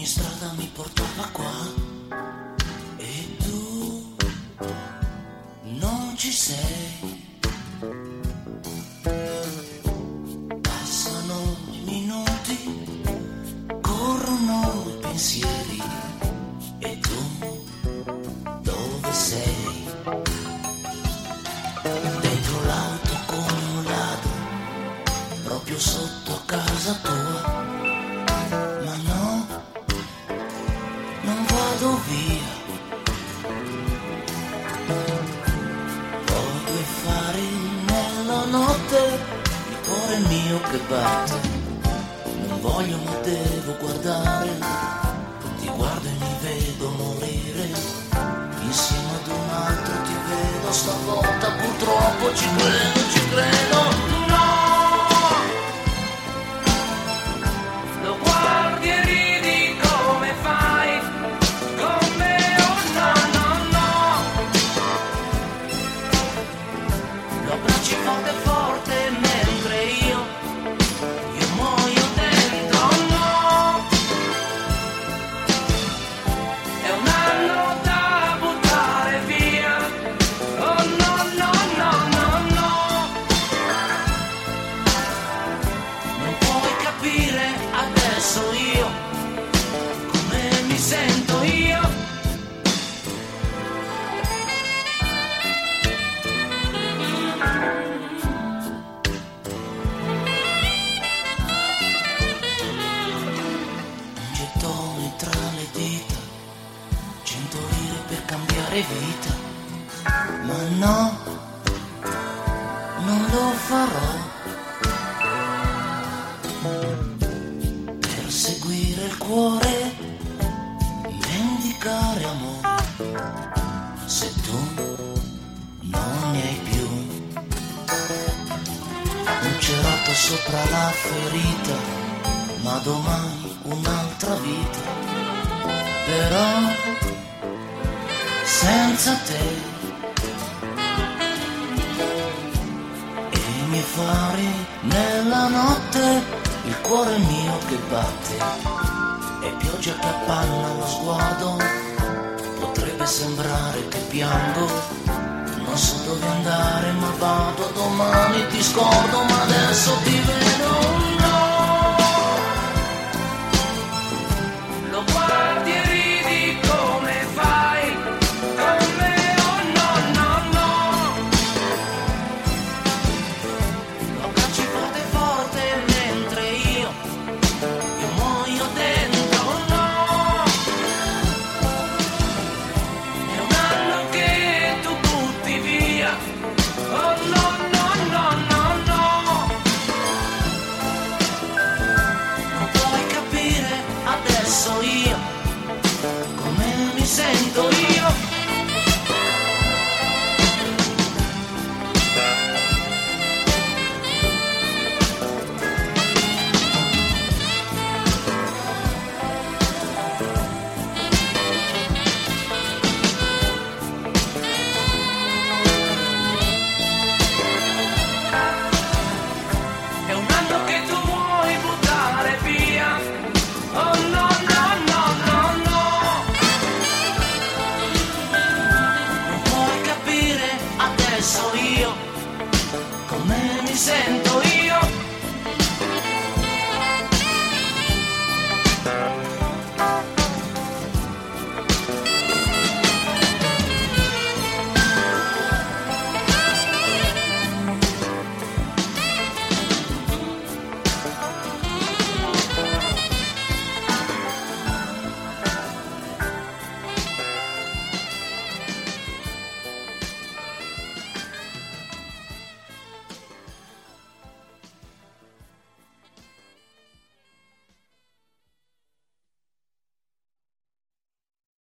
ogni strada mi portava qua e tu non ci sei. Passano i minuti, corrono i pensieri e tu dove sei? Dentro l'auto come un ladro, proprio sotto casa tua. Ma no, non vado via. Ho due fari nella notte, il cuore mio che batte. Non voglio ma devo guardare, ti guardo e mi vedo morire. Insieme ad un altro ti vedo, stavolta purtroppo ci credo. No! Lo guardi e ridi come fai con me, oh no, no, no. Lo abbracci forte forte mentre io muoio dentro, no. È un anno da buttare via, oh no, no, no, no, no. Non puoi capire adesso io come mi sento io. Un gettone tra le dita, 100 lire per cambiare vita. Ma no, non lo farò. Per seguire il cuore, vendicare amore, se tu non ne hai più. Un cerotto sopra la ferita, ma domani un'altra vita. Però senza te e i miei fari nella notte, il cuore mio che batte e pioggia che appanna lo sguardo. Potrebbe sembrare che piango, non so dove andare ma vado, domani ti scordo, ma adesso ti vedo.